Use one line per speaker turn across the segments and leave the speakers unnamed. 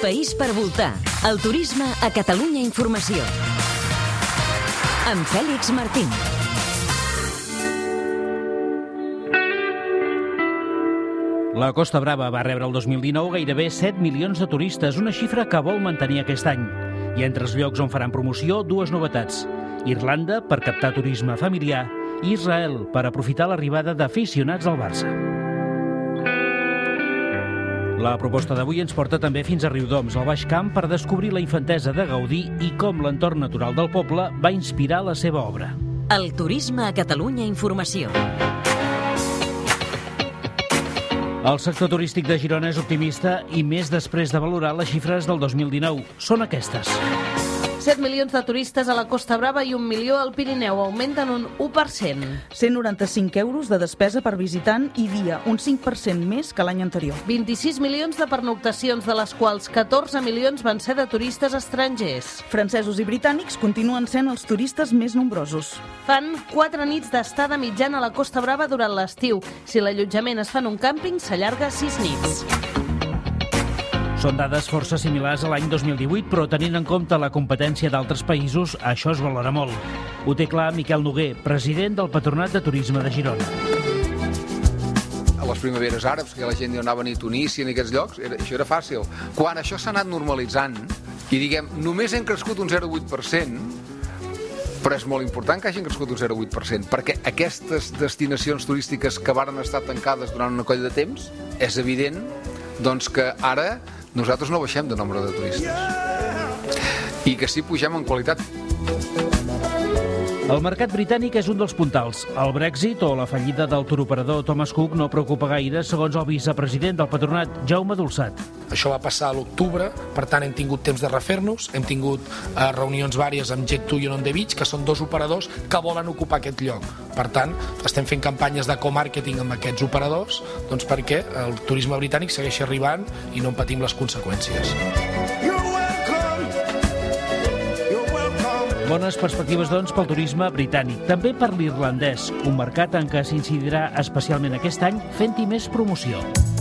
país per voltar. El turisme a Catalunya Informació. Amb Fèlix Martín.
La Costa Brava va rebre el 2019 gairebé 7 milions de turistes, una xifra que vol mantenir aquest any. I entre els llocs on faran promoció, dues novetats. Irlanda, per captar turisme familiar, i Israel, per aprofitar l'arribada d'aficionats al Barça. La proposta d'avui ens porta també fins a Riudoms, al Baix Camp, per descobrir la infantesa de Gaudí i com l'entorn natural del poble va inspirar la seva obra.
El turisme a Catalunya Informació.
El sector turístic de Girona és optimista i més després de valorar les xifres del 2019. Són aquestes.
7 milions de turistes a la Costa Brava i 1 milió al Pirineu, augmenten un 1%.
195 euros de despesa per visitant i dia, un 5% més que l'any anterior.
26 milions de pernoctacions, de les quals 14 milions van ser de turistes estrangers.
Francesos i britànics continuen sent els turistes més nombrosos.
Fan 4 nits d'estada mitjana a la Costa Brava durant l'estiu. Si l'allotjament es fa en un càmping, s'allarga 6 nits.
Són dades força similars a l'any 2018, però tenint en compte la competència d'altres països, això es valora molt. Ho té clar Miquel Noguer, president del Patronat de Turisme de Girona.
A les primaveres àrabs, que la gent no anava ni a Tunísia ni a aquests llocs, això era fàcil. Quan això s'ha anat normalitzant, i diguem, només hem crescut un 0,8%, però és molt important que hagin crescut un 0,8%, perquè aquestes destinacions turístiques que varen estar tancades durant una colla de temps, és evident doncs, que ara nosaltres no baixem de nombre de turistes i que sí pugem en qualitat.
El mercat britànic és un dels puntals. El Brexit o la fallida del turoperador Thomas Cook no preocupa gaire, segons el vicepresident del Patronat, Jaume Dolçat.
Això va passar a l'octubre, per tant hem tingut temps de refer-nos, hem tingut reunions vàries amb Jet2 i On The Beach, que són dos operadors que volen ocupar aquest lloc. Per tant, estem fent campanyes de co-màrqueting amb aquests operadors doncs perquè el turisme britànic segueixi arribant i no en patim les conseqüències.
Bones perspectives, doncs, pel turisme britànic. També per l'irlandès, un mercat en què s'incidirà especialment aquest any fent-hi més promoció.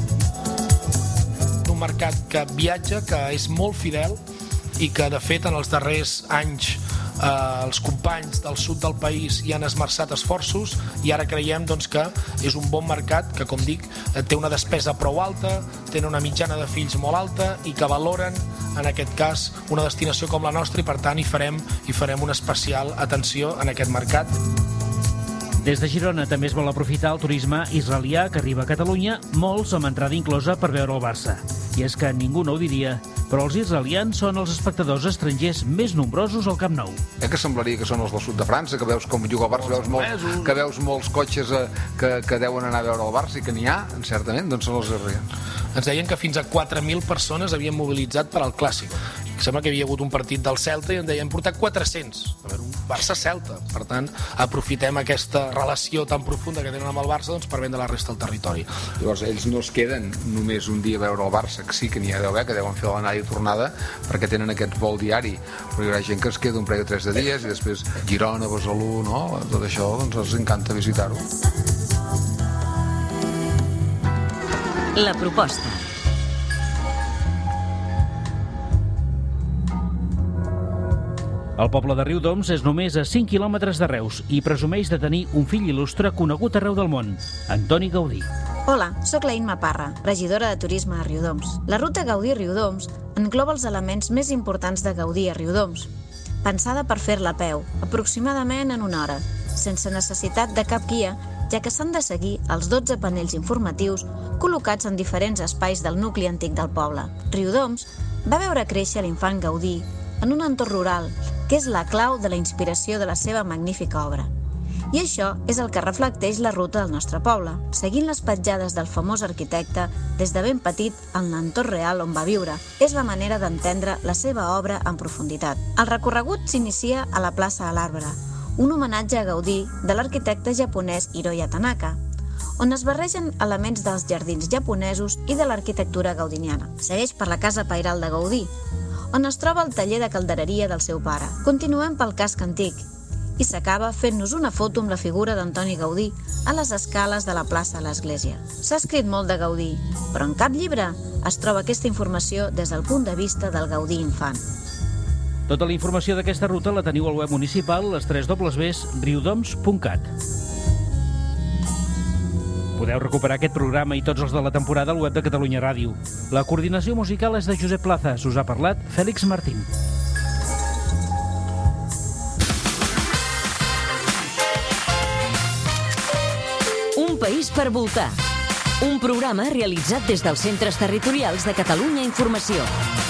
Un mercat que viatja, que és molt fidel i que, de fet, en els darrers anys els companys del sud del país hi han esmerçat esforços i ara creiem doncs, que és un bon mercat que, com dic, té una despesa prou alta, té una mitjana de fills molt alta i que valoren, en aquest cas, una destinació com la nostra i, per tant, hi farem una especial atenció en aquest mercat.
Des de Girona també es vol aprofitar el turisme israelià que arriba a Catalunya, molts amb entrada inclosa per veure el Barça. I és que ningú no ho diria, però els israelians són els espectadors estrangers més nombrosos al Camp Nou.
Que semblaria que són els del sud de França, que veus com juga el Barça, que veus molts cotxes que deuen anar a veure el Barça i que n'hi ha, certament, doncs són els israelians.
Ens deien que fins a 4.000 persones havien mobilitzat per al Clàssic. Sembla que hi havia hagut un partit del Celta i en deien portar 400. A veure, un Barça-Celta. Per tant, aprofitem aquesta relació tan profunda que tenen amb el Barça doncs, per vendre la resta del territori.
Llavors, ells no es queden només un dia a veure el Barça, que sí que n'hi ha d'haver, que deuen fer l'anada i tornada, perquè tenen aquest vol diari. Però hi haurà gent que es queda un parell o 3 de dies i després Girona, Besalú, no? Tot això doncs, els encanta visitar-ho.
La proposta.
El poble de Riudoms és només a 5 quilòmetres de Reus i presumeix de tenir un fill il·lustre conegut arreu del món, Antoni Gaudí.
Hola, sóc la Imma Parra, regidora de Turisme a Riudoms. La ruta Gaudí-Riudoms engloba els elements més importants de Gaudí a Riudoms. Pensada per fer-la a peu, aproximadament en una hora, sense necessitat de cap guia, ja que s'han de seguir els 12 panells informatius col·locats en diferents espais del nucli antic del poble. Riudoms va veure créixer l'infant Gaudí en un entorn rural, que és la clau de la inspiració de la seva magnífica obra. I això és el que reflecteix la ruta del nostre poble, seguint les petjades del famós arquitecte des de ben petit en l'entorn real on va viure. És la manera d'entendre la seva obra en profunditat. El recorregut s'inicia a la plaça de l'Arbre, un homenatge a Gaudí de l'arquitecte japonès Hiroya Tanaka, on es barregen elements dels jardins japonesos i de l'arquitectura gaudiniana. Segueix per la casa pairal de Gaudí, on es troba el taller de caldereria del seu pare. Continuem pel casc antic i s'acaba fent-nos una foto amb la figura d'Antoni Gaudí a les escales de la plaça de l'Església. S'ha escrit molt de Gaudí, però en cap llibre es troba aquesta informació des del punt de vista del Gaudí infant.
Tota la informació d'aquesta ruta la teniu al web municipal, les 3 www.riudoms.cat. Podeu recuperar aquest programa i tots els de la temporada al web de Catalunya Ràdio. La coordinació musical és de Josep Plazas. Us ha parlat Fèlix Martín.
Un país per voltar. Un programa realitzat des dels Centres Territorials de Catalunya Informació.